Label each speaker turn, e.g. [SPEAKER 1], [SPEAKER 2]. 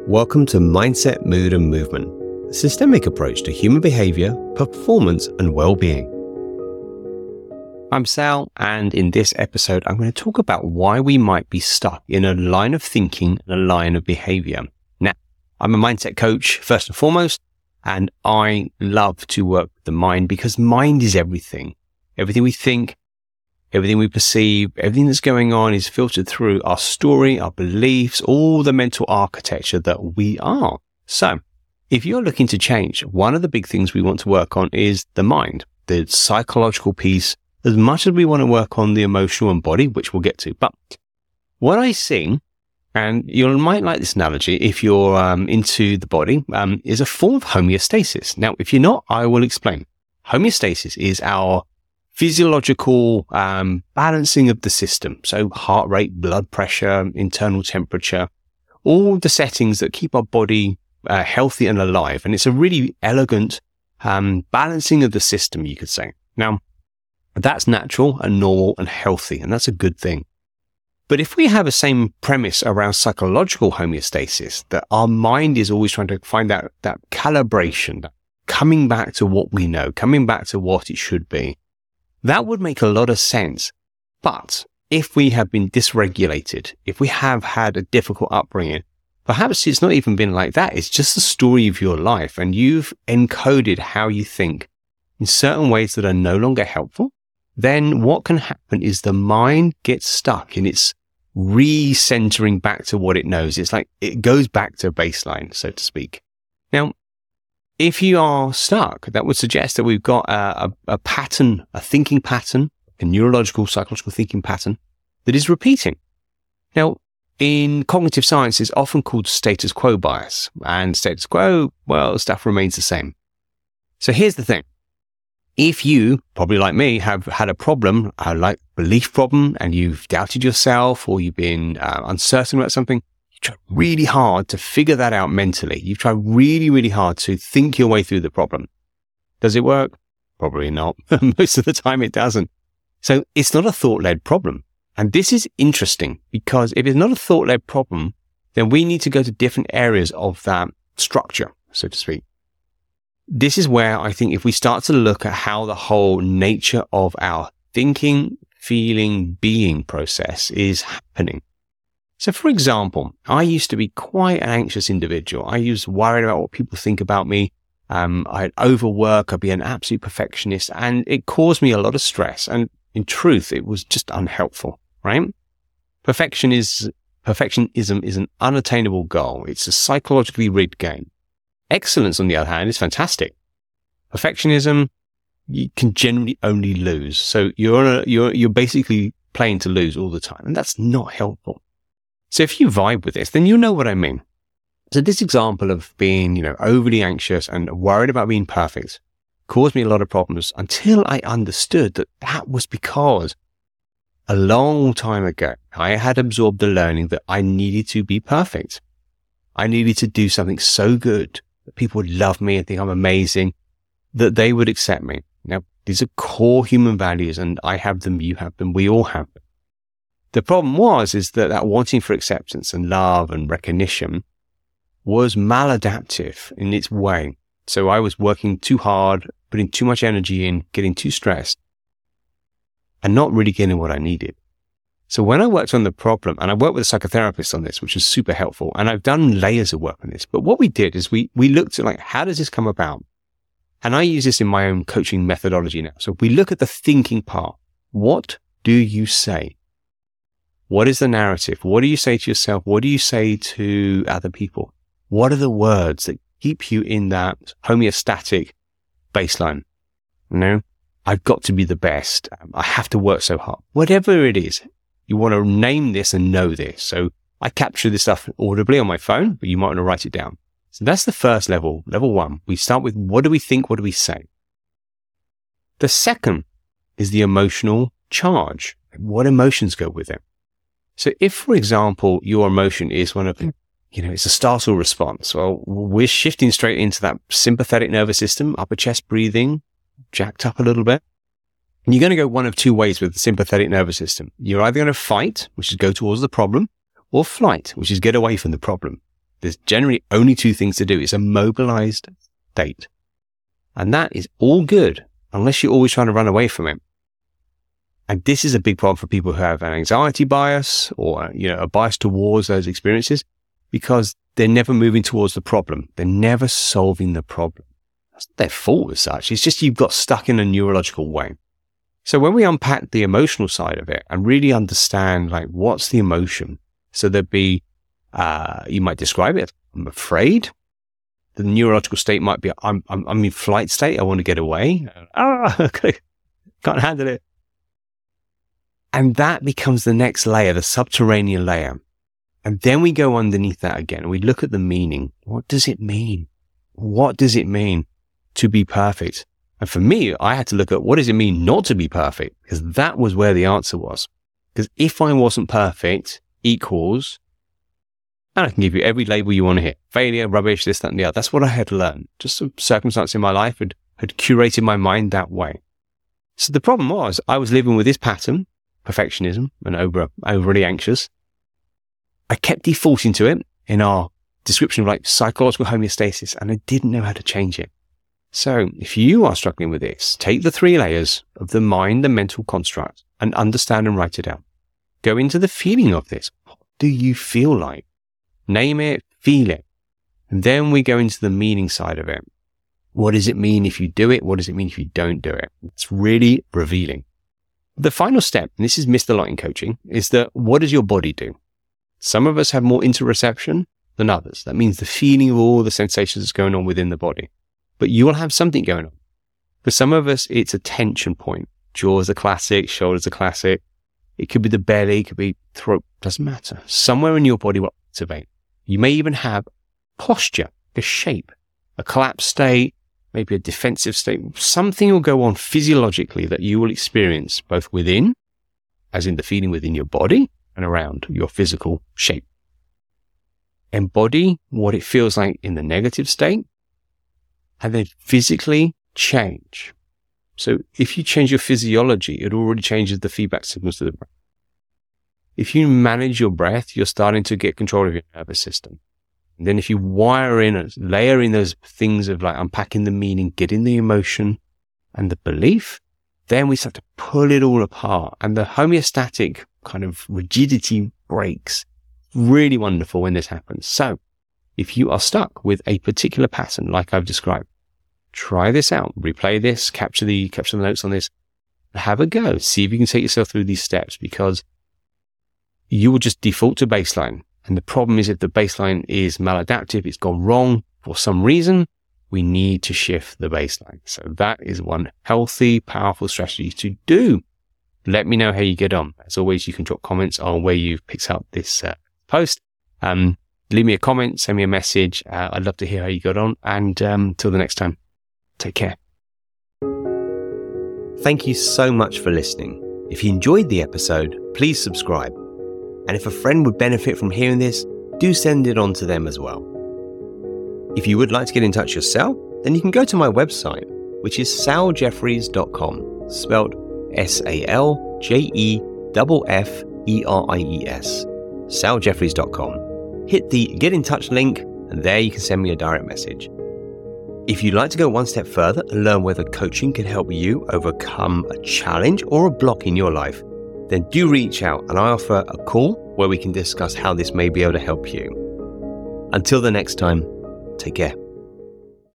[SPEAKER 1] Welcome to Mindset, Mood and Movement, a systemic approach to human behavior, performance and well-being. I'm Sal, and in this episode, I'm going to talk about why we might be stuck in a line of thinking and a line of behavior. Now, I'm a mindset coach, first and foremost, and I love to work with the mind because mind is everything. Everything we think, everything we perceive, everything that's going on is filtered through our story, our beliefs, all the mental architecture that we are. So, if you're looking to change, one of the big things we want to work on is the mind, the psychological piece, as much as we want to work on the emotional and body, which we'll get to. But what I see, and you might like this analogy if you're into the body, is a form of homeostasis. Now, if you're not, I will explain. Homeostasis is our physiological balancing of the system. So heart rate, blood pressure, internal temperature, all the settings that keep our body healthy and alive. And it's a really elegant balancing of the system, you could say. Now, that's natural and normal and healthy, and that's a good thing. But if we have the same premise around psychological homeostasis, that our mind is always trying to find that calibration, that coming back to what we know, coming back to what it should be, that would make a lot of sense. But if we have been dysregulated, if we have had a difficult upbringing, perhaps it's not even been like that. It's just the story of your life, and you've encoded how you think in certain ways that are no longer helpful. Then what can happen is the mind gets stuck in its recentering back to what it knows. It's like it goes back to baseline, so to speak. Now, if you are stuck, that would suggest that we've got a pattern, a thinking pattern, a neurological, psychological thinking pattern that is repeating. Now, in cognitive science, it's often called status quo bias. And status quo, well, stuff remains the same. So here's the thing. If you, probably like me, have had a problem, like belief problem, and you've doubted yourself or you've been uncertain about something, you try really hard to figure that out mentally. You try really, really hard to think your way through the problem. Does it work? Probably not. Most of the time it doesn't. So it's not a thought-led problem. And this is interesting because if it's not a thought-led problem, then we need to go to different areas of that structure, so to speak. This is where I think if we start to look at how the whole nature of our thinking, feeling, being process is happening. So for example, I used to be quite an anxious individual. I used worried about what people think about me. I'd overwork. I'd be an absolute perfectionist, and it caused me a lot of stress. And in truth, it was just unhelpful, right? Perfectionism is an unattainable goal. It's a psychologically rigged game. Excellence, on the other hand, is fantastic. Perfectionism, you can generally only lose. So you're basically playing to lose all the time, and that's not helpful. So if you vibe with this, then you know what I mean. So this example of being, overly anxious and worried about being perfect caused me a lot of problems until I understood that was because a long time ago, I had absorbed the learning that I needed to be perfect. I needed to do something so good that people would love me and think I'm amazing, that they would accept me. Now, these are core human values, and I have them, you have them, we all have them. The problem is that wanting for acceptance and love and recognition was maladaptive in its way. So I was working too hard, putting too much energy in, getting too stressed, and not really getting what I needed. So when I worked on the problem, and I worked with a psychotherapist on this, which was super helpful, and I've done layers of work on this, but what we did is we looked at how does this come about? And I use this in my own coaching methodology now. So we look at the thinking part. What do you say? What is the narrative? What do you say to yourself? What do you say to other people? What are the words that keep you in that homeostatic baseline? I've got to be the best. I have to work so hard. Whatever it is, you want to name this and know this. So I capture this stuff audibly on my phone, but you might want to write it down. So that's the first level, level one. We start with what do we think? What do we say? The second is the emotional charge. What emotions go with it? So if, for example, your emotion is one of, it's a startle response. Well, we're shifting straight into that sympathetic nervous system, upper chest breathing, jacked up a little bit. And you're going to go one of two ways with the sympathetic nervous system. You're either going to fight, which is go towards the problem, or flight, which is get away from the problem. There's generally only two things to do. It's a mobilized state. And that is all good unless you're always trying to run away from it. And this is a big problem for people who have an anxiety bias or, a bias towards those experiences, because they're never moving towards the problem. They're never solving the problem. That's not their fault as such. It's just you've got stuck in a neurological way. So when we unpack the emotional side of it and really understand, like, what's the emotion? So there'd be, you might describe it, I'm afraid. The neurological state might be, I'm in flight state. I want to get away. Okay. Can't handle it. And that becomes the next layer, the subterranean layer. And then we go underneath that again and we look at the meaning. What does it mean? What does it mean to be perfect? And for me, I had to look at what does it mean not to be perfect? Because that was where the answer was. Because if I wasn't perfect equals, and I can give you every label you want to hear, failure, rubbish, this, that, and the other. That's what I had to learn. Just some circumstance in my life had curated my mind that way. So the problem was I was living with this pattern, perfectionism, and overly anxious. I kept defaulting to it in our description of like psychological homeostasis, and I didn't know how to change it. So if you are struggling with this, take the 3 layers of the mind, the mental construct, and understand and write it down. Go into the feeling of this. What do you feel like? Name it, feel it. And then we go into the meaning side of it. What does it mean if you do it? What does it mean if you don't do it? It's really revealing. The final step, and this is missed a lot in coaching, is that what does your body do? Some of us have more interoception than others. That means the feeling of all the sensations that's going on within the body. But you will have something going on. For some of us, it's a tension point. Jaws are classic, shoulders are classic. It could be the belly, it could be throat, doesn't matter. Somewhere in your body will activate. You may even have posture, a shape, a collapsed state, maybe a defensive state. Something will go on physiologically that you will experience both within, as in the feeling within your body, and around your physical shape. Embody what it feels like in the negative state, and then physically change. So if you change your physiology, it already changes the feedback signals to the brain. If you manage your breath, you're starting to get control of your nervous system. And then if you layer in those things of like unpacking the meaning, getting the emotion and the belief, then we start to pull it all apart. And the homeostatic kind of rigidity breaks. Really wonderful when this happens. So if you are stuck with a particular pattern, like I've described, try this out, replay this, capture the notes on this, have a go, see if you can take yourself through these steps, because you will just default to baseline. And the problem is if the baseline is maladaptive, it's gone wrong for some reason, we need to shift the baseline. So that is one healthy, powerful strategy to do. Let me know how you get on. As always, you can drop comments on where you've picked up this post. Leave me a comment, send me a message. I'd love to hear how you got on. And till the next time, take care. Thank you so much for listening. If you enjoyed the episode, please subscribe. And if a friend would benefit from hearing this, do send it on to them as well. If you would like to get in touch yourself, then you can go to my website, which is saljeffreys.com, spelled SALJEFFERIES, saljeffreys.com. Hit the Get in Touch link, and there you can send me a direct message. If you'd like to go one step further and learn whether coaching can help you overcome a challenge or a block in your life, then do reach out and I offer a call where we can discuss how this may be able to help you. Until the next time, take care.